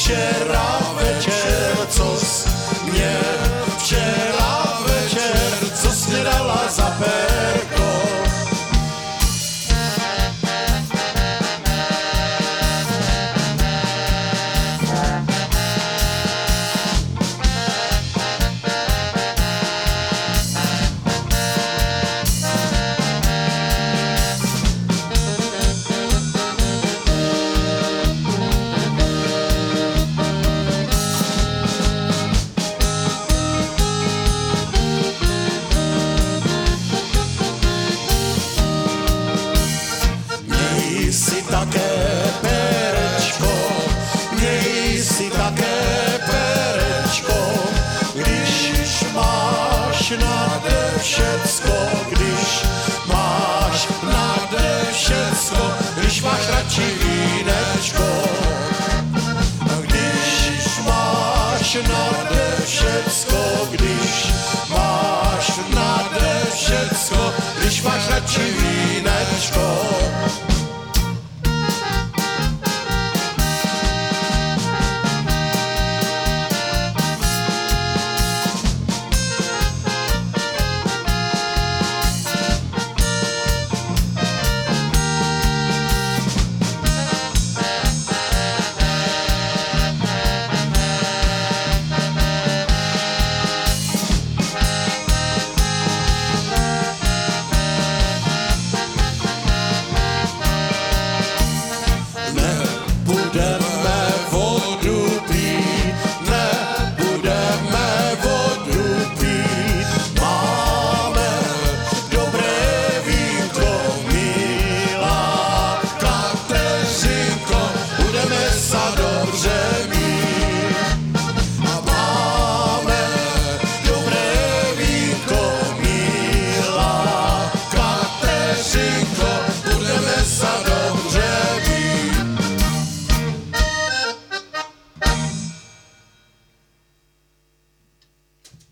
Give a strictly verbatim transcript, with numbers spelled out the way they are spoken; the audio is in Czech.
včera večer, cos mě včera večer, co jsi mě dala za perko. Také perečko, měj si také perečko, když máš nade všecko, když máš nade všecko, když máš radši vínečko, když máš nade všecko, když máš nade všecko, když máš radši vínečko.